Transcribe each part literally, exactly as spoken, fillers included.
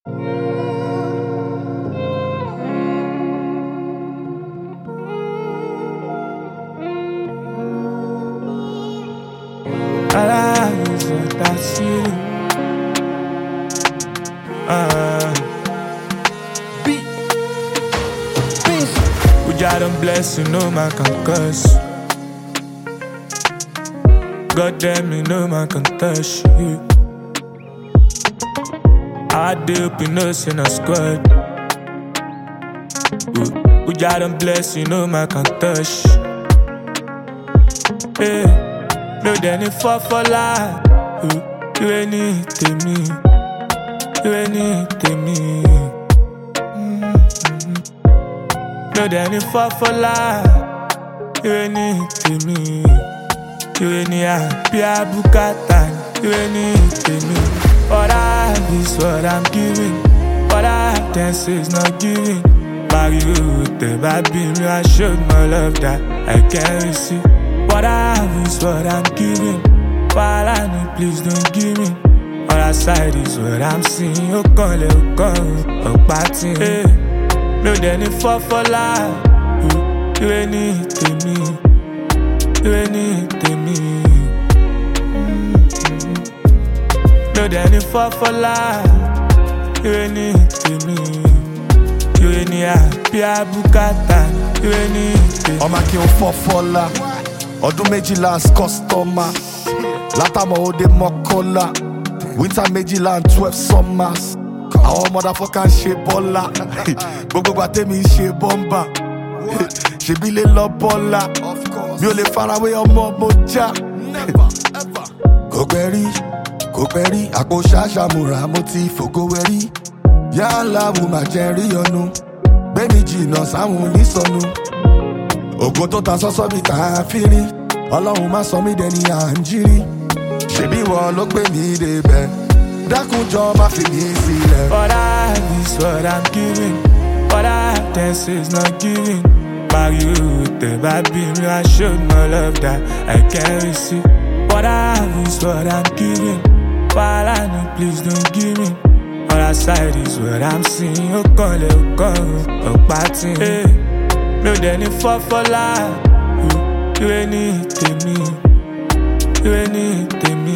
Allah is what I see. Uh, Beat. Beast. we got them blessed, you know man can curse. God damn, you know man can touch you. I dip, you know, in a squad. We, we got them blessed, you know man can touch. Hey, no, then it fall for life. You ain't need to me. You ain't need to me. No, then it fall for life. You ain't need to me. You ain't need happy bukata. You ain't need to me. What I have is what I'm giving. What I have then is not giving. Mario, the baby, I showed my love that I can't receive. What I have is what I'm giving. While I need, please don't give me. Other side is what I'm seeing. Oh, come, oh, come, oh, party. Hey, no, then it fall for life. You, you ain't need to me. You ain't need to me. Mm-hmm. No, then it fall for life. You ain't need to me. You ain't need happy bukata. You ain't need to me. Ọmọ kí n fọ́ fọ́lá, ọdún méjìlá kọ́sítọ́mà, látàmọ́ òde mọ́kànlá, winter méjìlá and twelve summers. Àwọn motherfucker ń ṣe bọ́lá, gbogbo gbà tèmi ń ṣe bọ́mbà, ṣèbí lè lọ bọ́lá, mi ò lè farawé ọmọ mo já. Kò pẹ́ rí, kò pẹ́ rí, àpò ṣàṣàmùrà mo ti fògo wẹ̀rí. Yálà wù má jẹ́ rí ọnu, gbẹ́mi jìnnà sáwọn onísọnù. Ògo tó ta sọ́sọ́ bí káfírí, Ọlọ́run má sọ mí dẹni à ń jírí. Ṣèbí wọn ló gbé mi débẹ̀, dákunjọ má fi mí sílẹ̀. What I have is what I'm giving. What I have then is not giving. Mario, the baby, I showed my love that I can't receive. What I have is what I'm giving. While I need, please don't give me. Other side is what I'm seeing. Oh, come, oh, come, oh, party. Hey, no, then it fall for life. You, you ain't need to me. You ain't need to me.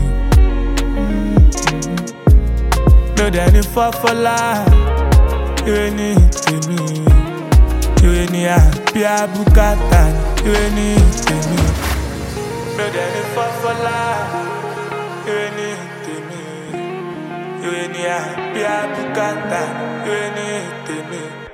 Mm-hmm. No, then it fall for life. You ain't need to me. You ain't need happy bukata. You ain't need to me. No, then it fall for life. You ain't need to me. You ain't need happy bukata. You ain't need to me.